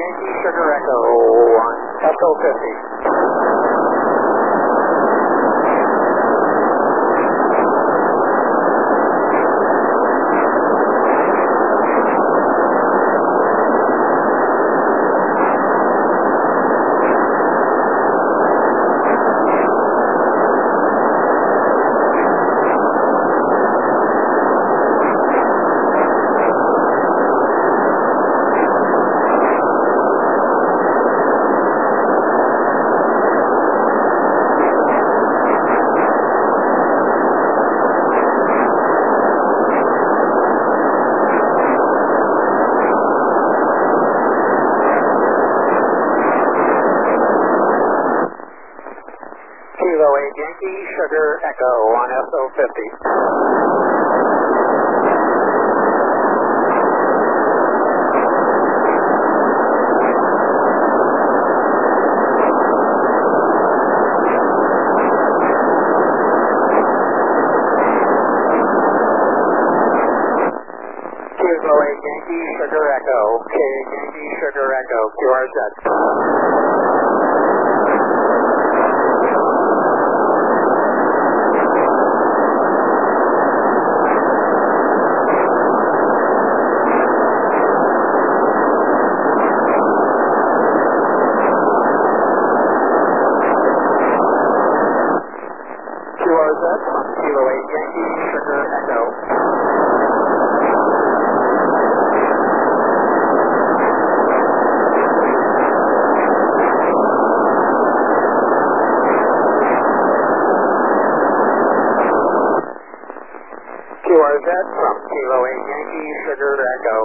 Yankee Sugar Echo on SO 50. Kilo 8 Yankee Sugar Echo on SO 50. Kilo 8 Yankee Sugar Echo, K Yankee Sugar Echo, QRZ. QRZ from Kilo 8 Yankee Sugar Echo. QRZ from Kilo 8 Yankee Sugar Echo.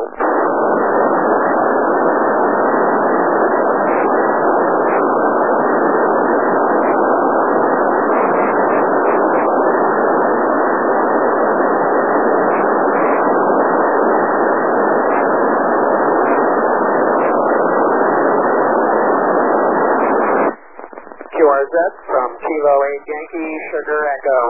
QRZ from Kilo 8 Yankee Sugar Echo.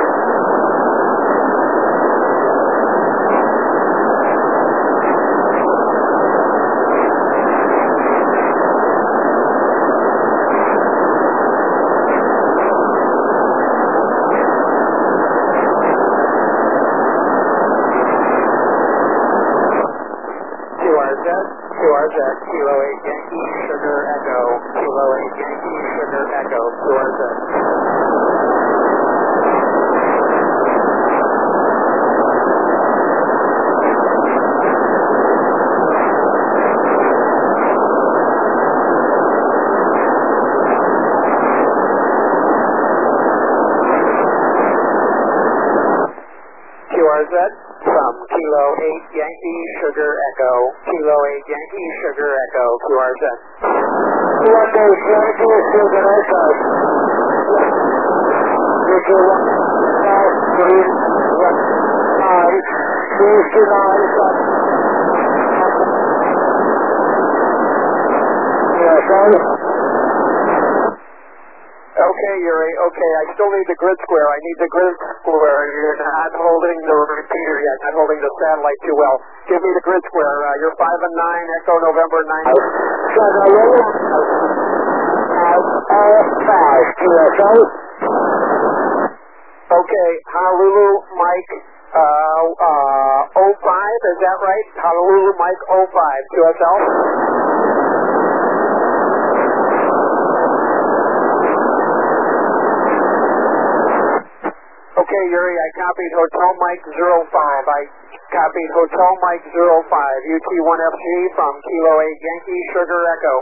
QRZ, Kilo 8 Yankee Sugar Echo, Kilo 8 Yankee Sugar Echo, QRZ. QRZ from Kilo 8 Yankee Sugar Echo, Kilo 8 Yankee Sugar Echo, QRZ. Kilo 8 Yankee Sugar Echo. Okay, Yuri, okay, I still need the grid square. I need the grid square. You're not holding the repeater yet, not holding the satellite too well. Give me the grid square. You're 5 and 9, Echo November 9. Okay, Honolulu Mike 05, is that right? Honolulu Mike 05, QSL? Okay, Yuri, I copied Hotel Mike 05. I copied Hotel Mike 05, UT1FG from Kilo 8 Yankee Sugar Echo.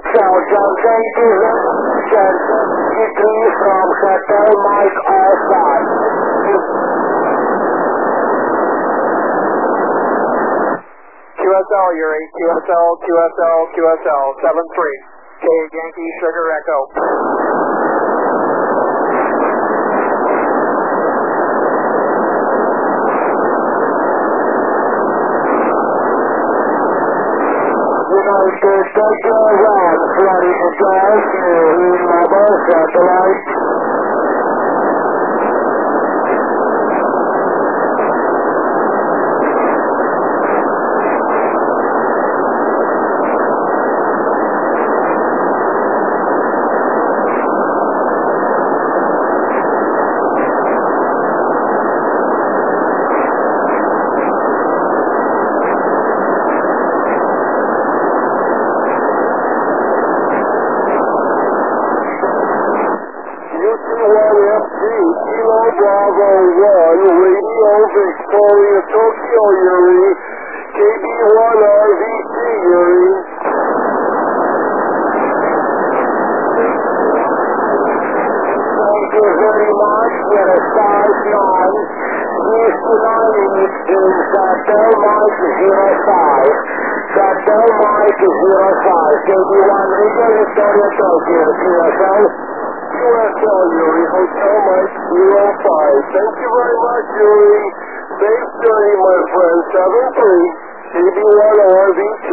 From Hotel Mike 05. QSL, Yuri, QSL, 73. K Yankee Sugar Echo. Victoria, Tokyo, Yuri. KB1RVT, Yuri. Thank you very much. We're at 5-9. Houston Island is Bell Mike 05. Bell Mike 05. KB1 Rico, Victoria, Tokyo, QSL. QSL, Yuri. Hotel Mike 05. Thank you very much, Yuri. Safe journey, my friend. 7-3. KB1RVT.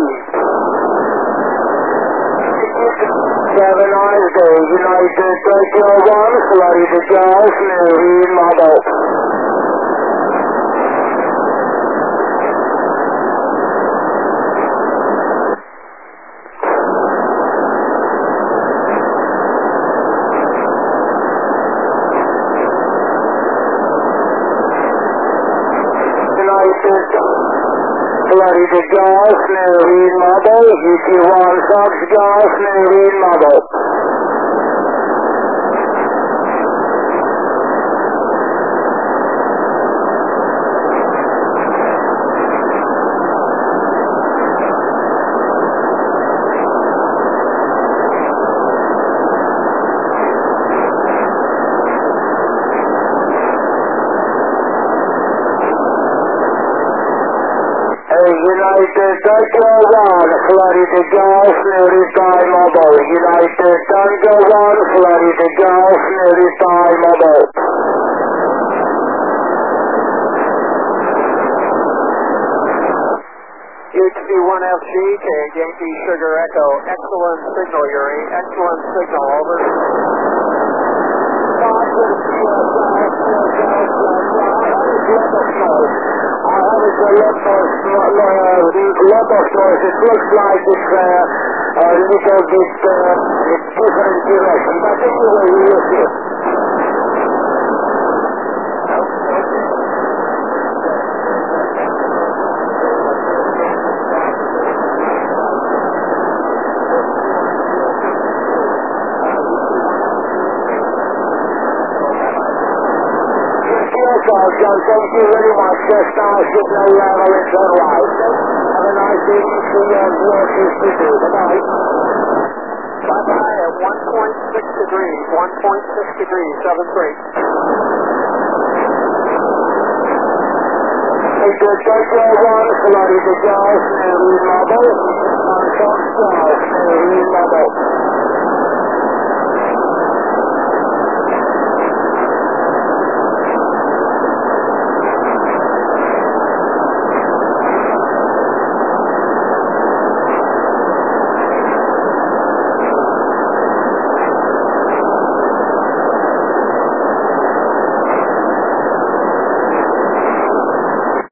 7 eyes day, United Tokyo 1, Florida Golf, Navy, Mobile. United Florida Golf, Navy, Mobile, UT1 Fox Golf, Navy, Mobile. United Tokyo 1, Florida Golf, Notify Mobile. United Tokyo 1, Florida Golf, Notify Mobile. UHC1FG to Yankee Sugar Echo. Excellent signal, Yuri. Excellent signal. Over. Lot of noise. It looks like it's a little bit different direction, but anyway, we will see. John, thank you very much. Just now, signal level is all right. Have a nice evening. See you on 062. Bye-bye. Bye-bye at 1.6 degrees. 1.6 degrees. 7-3. Tokyo 1, Florida Golf, Navy Mobile. Fox Golf, Navy Mobile.